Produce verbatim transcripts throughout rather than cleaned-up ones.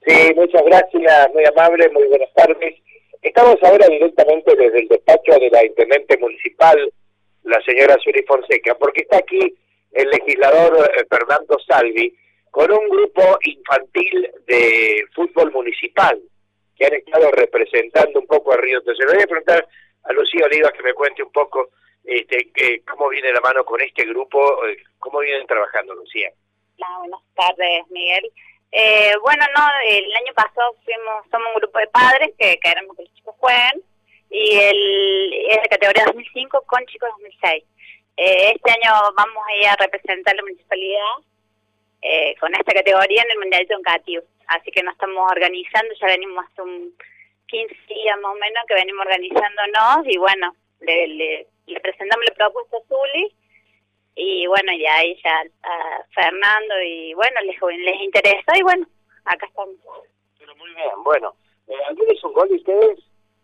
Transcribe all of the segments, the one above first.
Sí, muchas gracias, muy amable, muy buenas tardes. Estamos ahora directamente desde el despacho de la Intendente Municipal, la señora Suri Fonseca, porque está aquí el legislador eh, Fernando Salvi, con un grupo infantil de fútbol municipal, que han estado representando un poco a Río. Entonces le voy a preguntar a Lucía Oliva que me cuente un poco este, que, cómo viene la mano con este grupo, eh, cómo vienen trabajando, Lucía. Hola, buenas tardes, Miguel. Eh, bueno, no, el año pasado fuimos, somos un grupo de padres que queremos que los chicos jueguen, y el, es de categoría dos mil cinco con chicos dos mil seis. Eh, este año vamos a ir a representar la municipalidad eh, con esta categoría en el Mundialito Educativo. Así que nos estamos organizando, ya venimos hace un quince días más o menos que venimos organizándonos, y bueno, le, le, le presentamos la propuesta a Zuli. Y bueno, ya ahí ya a Fernando, y bueno, les, les interesó, y bueno, acá estamos. Pero muy bien, bueno. Eh, ¿Alguien hizo un gol de ustedes?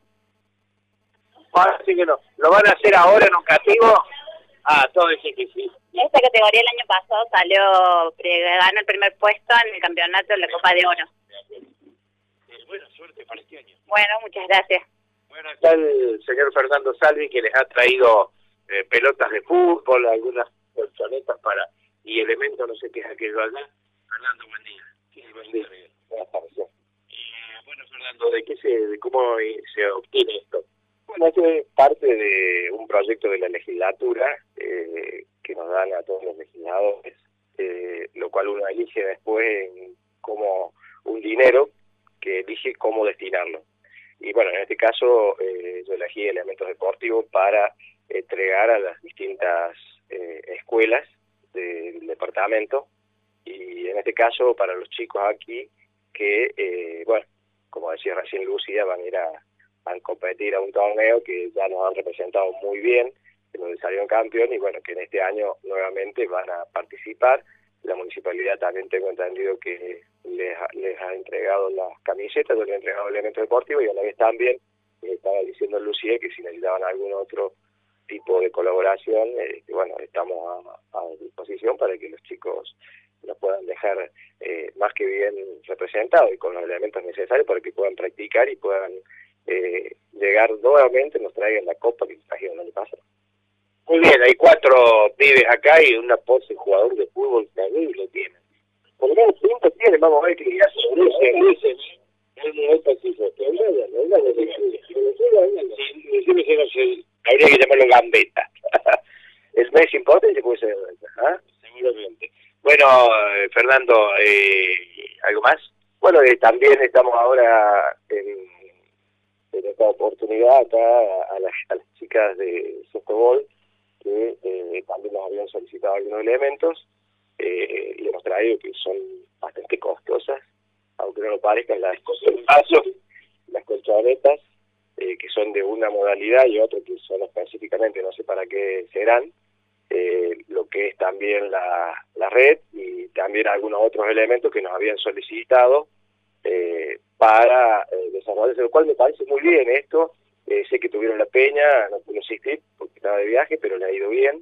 Ahora sí que no. ¿Lo van a hacer ahora en un cativo? Ah, todo dice que sí. Esta categoría el año pasado salió, ganó el primer puesto en el campeonato de la Copa de Oro. Eh, buena suerte para este año. Bueno, muchas gracias. Bueno, está el señor Fernando Salvi, que les ha traído eh, pelotas de fútbol, algunas colchonetas para y elementos, no sé qué es aquello allá. Fernando, buen día. Sí, buen día. Buenas tardes. Eh, bueno, Fernando, ¿de qué se, de cómo eh, se obtiene esto? Bueno, esto es parte de un proyecto de la legislatura eh, que nos dan a todos los legisladores, eh, lo cual uno elige después en cómo un dinero que elige cómo destinarlo. Y bueno, en este caso eh, yo elegí elementos deportivos para entregar a las distintas eh, escuelas del departamento, y en este caso para los chicos aquí que, eh, bueno, como decía recién Lucía, van a ir a, a competir a un torneo que ya nos han representado muy bien, que nos salieron campeón, y bueno, que en este año nuevamente van a participar. La municipalidad también tengo entendido que les ha, les ha entregado las camisetas, les ha entregado elementos deportivos, y a la vez también eh, estaba diciendo Lucía que si necesitaban algún otro tipo de colaboración, eh, bueno, estamos a, a disposición para que los chicos nos puedan dejar eh, más que bien representados y con los elementos necesarios para que puedan practicar y puedan eh, llegar nuevamente, nos traigan la copa que nos trajeron el año pasado. Muy bien, hay cuatro pibes acá y una pose jugador de fútbol terrible tienen. Por lo menos cinco tienen, vamos a ver qué ya se dicen, dicen. Habría que llamarlo gambeta. ¿Es más importante? Puede ser, ¿ah? Seguramente. Bueno, eh, Fernando, eh, ¿algo más? Bueno, eh, también estamos ahora en, en esta oportunidad acá a, a, las, a las chicas de softball que eh, también nos habían solicitado algunos elementos eh, y hemos traído que son bastante costosas, aunque no lo parezcan, las pasos, las colchonetas, eh, que son de una modalidad y otro que son específicamente, no sé para qué serán, eh, lo que es también la, la red y también algunos otros elementos que nos habían solicitado eh, para eh, desarrollarse, lo cual me parece muy bien esto. Eh, sé que tuvieron la peña, no pude asistir porque estaba de viaje, pero le ha ido bien,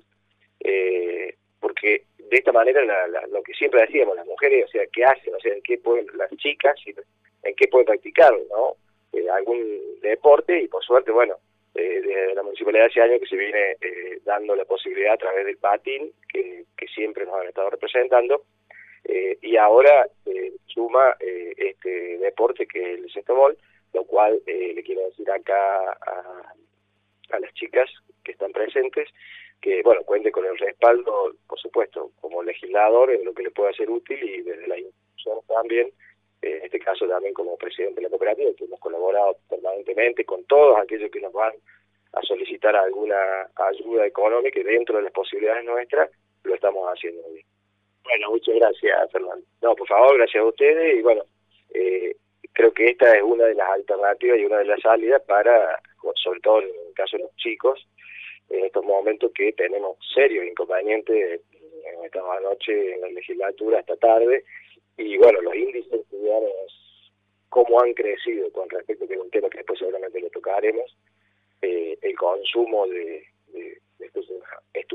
eh, porque de esta manera la, la, lo que siempre decíamos, las mujeres, o sea, ¿qué hacen? O sea, ¿en qué pueden, las chicas, en qué pueden practicar, ¿no? Eh, algún deporte, y por suerte, bueno, eh, desde la municipalidad hace años que se viene eh, dando la posibilidad a través del patín, que, que siempre nos han estado representando, eh, y ahora eh, suma eh, este deporte que es el softball, lo cual eh, le quiero decir acá a, a las chicas que están presentes, que bueno, cuente con el respaldo, por supuesto, como legislador en lo que le pueda ser útil, y desde la institución también, eh, en este caso también como presidente de la cooperativa, que hemos colaborado permanentemente con todos aquellos que nos van a solicitar alguna ayuda económica, y dentro de las posibilidades nuestras lo estamos haciendo bien. Bueno, muchas gracias, Fernando. No, por favor, gracias a ustedes, y bueno, eh, creo que esta es una de las alternativas y una de las salidas para, sobre todo en el caso de los chicos, en estos momentos que tenemos serios inconvenientes. Hemos estado anoche en la legislatura hasta tarde, y bueno, los índices, digamos, cómo han crecido con respecto, que es un tema que después seguramente le tocaremos, eh, el consumo de, de, de estos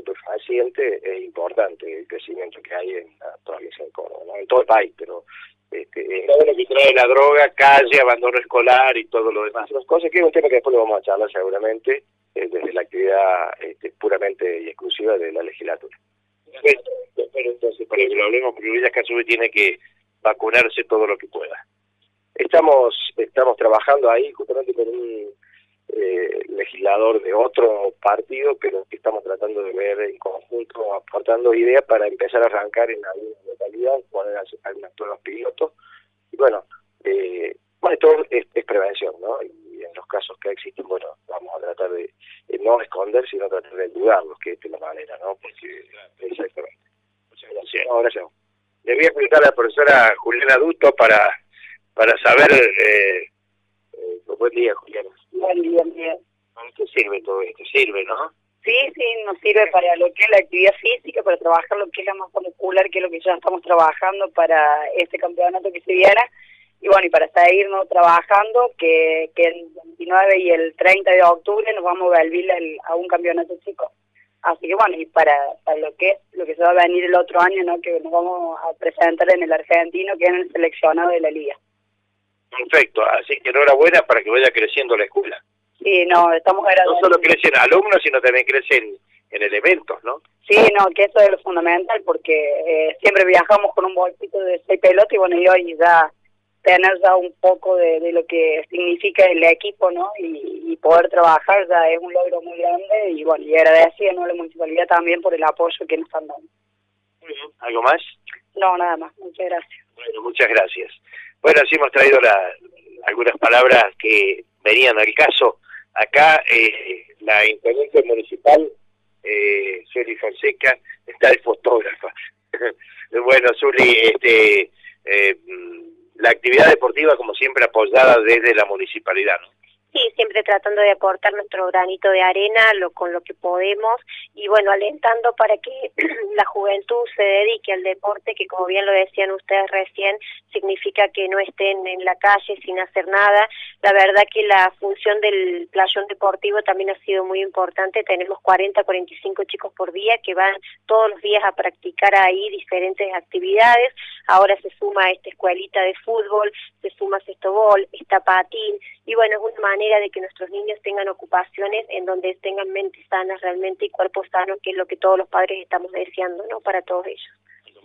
estupefacientes es importante, el crecimiento que hay en la provincia de Córdoba, ¿no? En todo el país, pero este, todo lo que trae la droga, calle, abandono escolar y todo lo demás. Las cosas que es un tema que después lo vamos a charlar seguramente eh, desde la actividad este, puramente y exclusiva de la legislatura. Pero, pero entonces, para que lo hablemos, porque Villa Escazú tiene que vacunarse todo lo que pueda. Estamos estamos trabajando ahí justamente con un eh, legislador de otro partido, pero que estamos tratando de ver en conjunto, aportando ideas para empezar a arrancar en alguna localidad, poner algunas pruebas pilotos. Y bueno, eh, bueno, todo es, es prevención, ¿no? Y en los casos que existen, bueno, vamos a tratar de, de no esconder, sino tratar de ayudarlos, que esta es la manera, ¿no? Porque, exactamente. Muchas gracias. No, gracias. Le voy a explicar a la profesora Juliana Duto para, para saber... Eh, eh, buen día, Juliana. Buen día, bien. ¿Para qué sirve todo esto? Sirve, ¿no? Sí, sí, nos sirve para lo que es la actividad física, para trabajar lo que es la masa muscular, que es lo que ya estamos trabajando para este campeonato que se viene. Y bueno, y para seguirnos trabajando, que, que el veintinueve y el treinta de octubre nos vamos a Belville a un campeonato chico. Así que bueno, y para, para lo que lo que se va a venir el otro año, ¿no? Que nos vamos a presentar en el argentino, que es el seleccionado de la liga. Perfecto, así que enhorabuena para que vaya creciendo la escuela. Sí, no, estamos agradecidos. No solo crecen alumnos, sino también crecen en elementos, ¿no? Sí, no, que eso es lo fundamental, porque eh, siempre viajamos con un bolsito de seis pelotas y bueno, y hoy ya tener ya un poco de, de lo que significa el equipo, ¿no? Y, y poder trabajar ya es un logro muy grande y bueno, y agradecida, ¿no?, a la municipalidad también por el apoyo que nos están dando. Muy bien. ¿Algo más? No, nada más, muchas gracias. Bueno, muchas gracias. Bueno, así hemos traído la, algunas palabras que venían al caso. Acá eh, la intendente municipal, eh, Zuli Fonseca, está de fotógrafa. Bueno, Zuli, este, eh, la actividad deportiva como siempre apoyada desde la municipalidad, ¿no? Sí, siempre tratando de aportar nuestro granito de arena lo, con lo que podemos y bueno, alentando para que la juventud se dedique al deporte, que como bien lo decían ustedes recién, significa que no estén en la calle sin hacer nada. La verdad que la función del playón deportivo también ha sido muy importante. Tenemos cuarenta, cuarenta y cinco chicos por día que van todos los días a practicar ahí diferentes actividades. Ahora se suma esta escuelita de fútbol, se suma cestobol, está patín y bueno, es una manera de que nuestros niños tengan ocupaciones en donde tengan mentes sanas realmente y cuerpos sanos, que es lo que todos los padres estamos deseando, ¿no?, para todos ellos.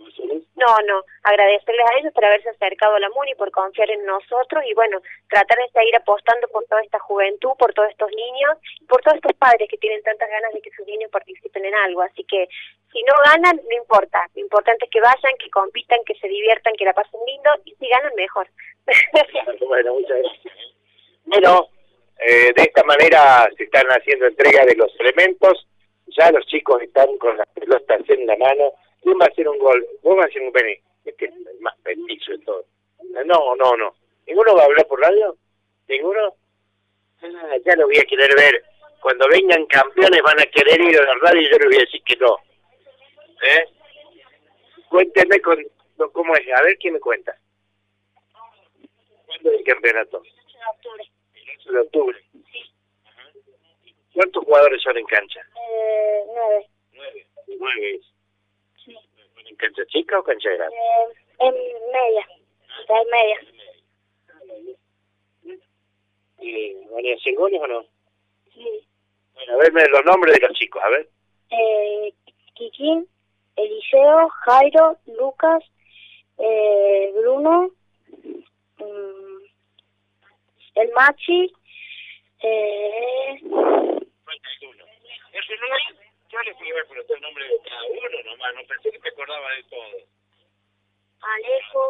No, no, agradecerles a ellos por haberse acercado a la MUNI, por confiar en nosotros y bueno, tratar de seguir apostando por toda esta juventud, por todos estos niños, por todos estos padres que tienen tantas ganas de que sus niños participen en algo. Así que si no ganan, no importa, lo importante es que vayan, que compitan, que se diviertan, que la pasen lindo y si ganan, mejor. Bueno, muchas gracias. Bueno, eh, de esta manera se están haciendo entrega de los elementos, ya los chicos están con las pelotas en la mano. ¿Quién va a hacer un gol? ¿Vos vas a hacer un penny? Este es el más petizo de todo. No, no, no. ¿Ninguno va a hablar por radio? ¿Ninguno? Ah, ya lo voy a querer ver. Cuando vengan campeones van a querer ir a la radio y yo les voy a decir que no. ¿Eh? Cuéntenme con, cómo es. A ver, ¿quién me cuenta? ¿Cuándo es el campeonato? El ocho de octubre. El ocho de octubre. Sí. Ajá. ¿Cuántos jugadores son en cancha? Eh, nueve. Nueve. Nueve. Sí. ¿En cancha chica o cancha grande? Eh, en media. Está en media. ¿Y van a hacer goles o no? Sí. Bueno, a verme los nombres de los chicos, a ver. Eh, Kikín, Eliseo, Jairo, Lucas, eh, Bruno, um, el Machi, eh... Falta uno. Ese no es, yo les voy a ver por el nombre de cada uno nomás, no pensé que te acordaba de todo. Alejo,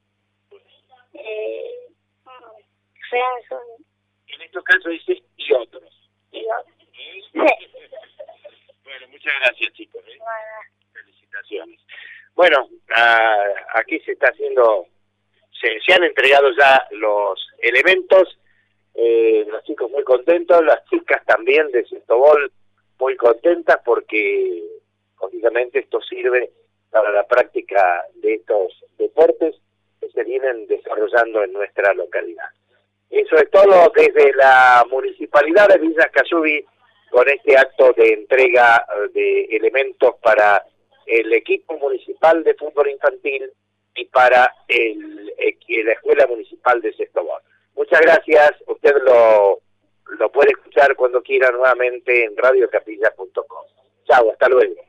eh... Renzo. En estos casos dice y otros. Y otros. ¿Eh? Bueno, muchas gracias, chicos. ¿eh? Bueno. Felicitaciones. Bueno, a, aquí se está haciendo, se, se han entregado ya los elementos, eh, los chicos muy contentos, las chicas también de Cestobol muy contentas porque, lógicamente, esto sirve para la práctica de estos deportes que se vienen desarrollando en nuestra localidad. Eso es todo desde la Municipalidad de Villa Escazú con este acto de entrega de elementos para el equipo municipal de fútbol infantil y para el, el, la Escuela Municipal de Sestobón. Muchas gracias, usted lo, lo puede escuchar cuando quiera nuevamente en radio capilla punto com. Chao, hasta luego.